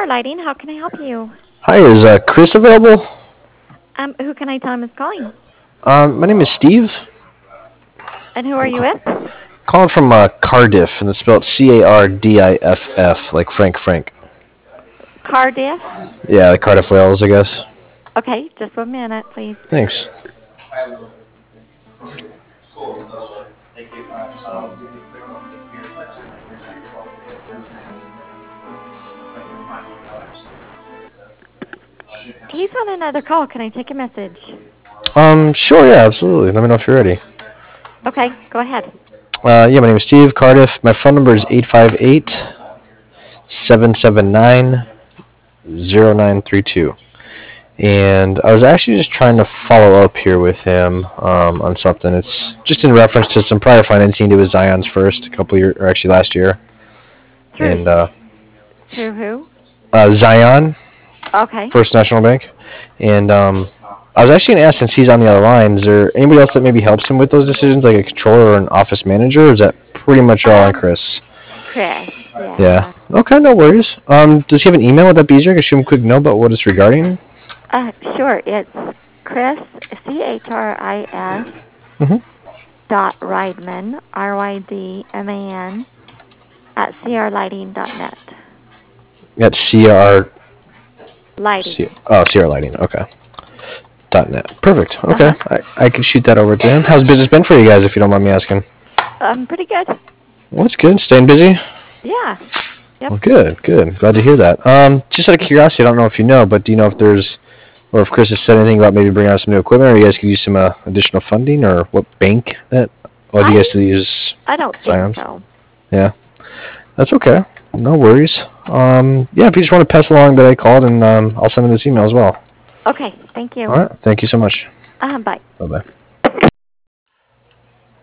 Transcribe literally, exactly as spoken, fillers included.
Lighting. How can I help you? Hi, is uh, Chris available? Um, who can I tell him is calling? Um, my name is Steve. And who are I'm you ca- with? calling from uh, Cardiff, and it's spelled C A R D I F F, like Frank Frank. Cardiff. Yeah, like Cardiff, Wales, I guess. Okay, just one minute, please. Thanks. He's on another call. Can I take a message? Um, sure, yeah, absolutely. Let me know if you're ready. Okay, go ahead. Uh, yeah, my name is Steve Cardiff. My phone number is eight five eight, seven seven nine, zero nine three two. And I was actually just trying to follow up here with him um, on something. It's just in reference to some prior financing to his Zion's first, a couple years, or actually last year. Through And uh, through who? uh, Zion, Okay. First National Bank. And um, I was actually going to ask, since he's on the other line, is there anybody else that maybe helps him with those decisions, like a controller or an office manager, or is that pretty much all on Um, Chris? Chris. Yeah. Yeah. Okay, no worries. Um, does he have an email? Would that be easier? I can shoot him a quick note about what it's regarding. Uh, sure. It's Chris C H R I S Mm-hmm. dot Rydman R Y D M A N at C R lighting dot net. At C R. Lighting. C, oh, C R Lighting. Okay. Dot net. Perfect. Uh Okay. huh. I, I can shoot that over to him. How's business been for you guys, if you don't mind me asking? Um, pretty good. Well, that's good. Staying busy? Yeah. Yep. Well, good, good. Glad to hear that. Um, just out of curiosity, I don't know if you know, but do you know if there's, or if Chris has said anything about maybe bringing out some new equipment, or you guys could use some uh, additional funding, or what bank that, or do you guys I still use I don't think Zions? so. Yeah, that's okay. No worries. Um, yeah, if you just want to pass along that I called, and um, I'll send him this email as well. Okay. Thank All you. right. Thank you so much. Uh, bye. Bye bye.